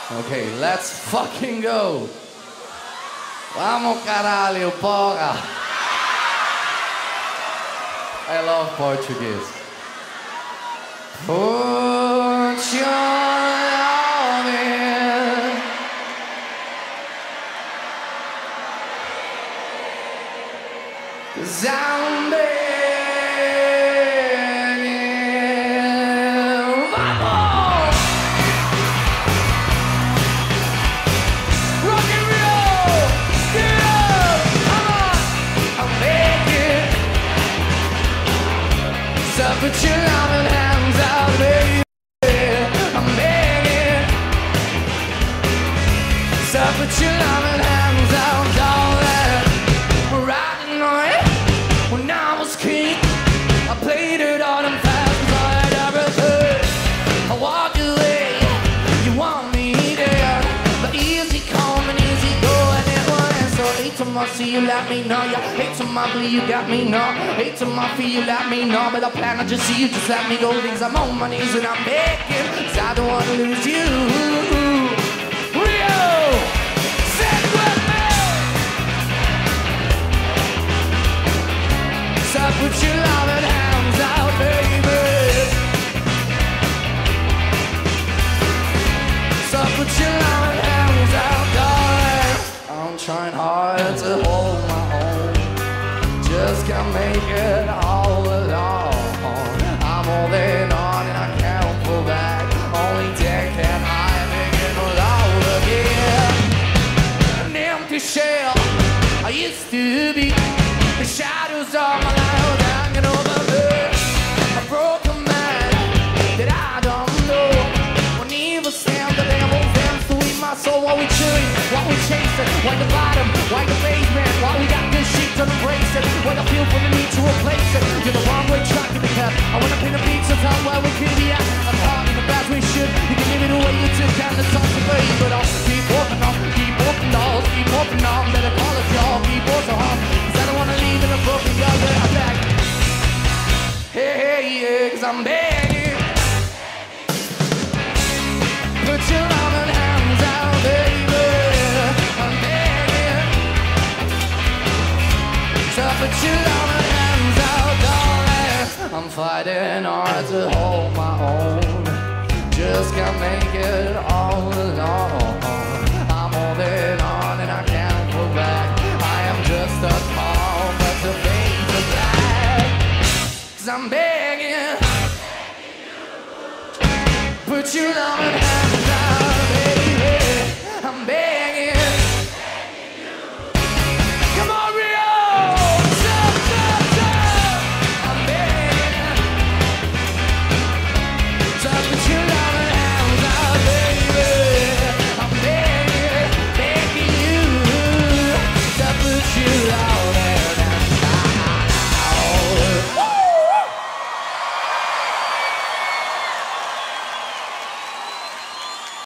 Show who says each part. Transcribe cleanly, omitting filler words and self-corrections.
Speaker 1: Okay, let's fucking go. Vamos caralho, porra. I love Portuguese. Put your love in. Zombie. Put your loving hands out, baby. I'm begging. So put your loving hands out, darling. Riding night when I was king, I played it all and fast, I had everything. I walked away, you want me there, but easy come and easy go, and it went. So hate to my see you let me know, yeah. Hate to my bleed you got me know. Hate to my feel you let me know, but I plan to just see you just let me go. Things I'm on my knees and I'm begging, 'cause I don't want to lose you. Rio, sing with me. So put your loving hands out, baby. So put your loving hands out, darling. I'm trying hard to hold my own, just can't make it all alone. I'm holding on and I can't pull back. Only death can I make it all again. An empty shell I used to be. The shadows of my life hanging over me. A broken man that I don't know. When evil stands, the devil stands to eat my soul. While we chilling, while we chasing, why the bottom, why the basement, why we got this shit to embrace it. What I feel for the need to replace it. You're the wrong way track in the cab. I wanna paint a picture of where we could be at. I'm talking the best we should. You can leave it the way you took and the songs to play. But I'll keep walking on, keep walking on, keep walking on. Better call it y'all, keep walking on. 'Cause I don't wanna leave in a broken yard that I'm back. Hey, hey, yeah, 'cause I'm begging. Put your loving hands out, baby. I'm begging. So put your loving hands out, darling. I'm fighting hard to hold my own, just can't make it all alone. I'm holding on and I can't pull back. I am just a call, but the face is black. 'Cause I'm begging. Put your loving hands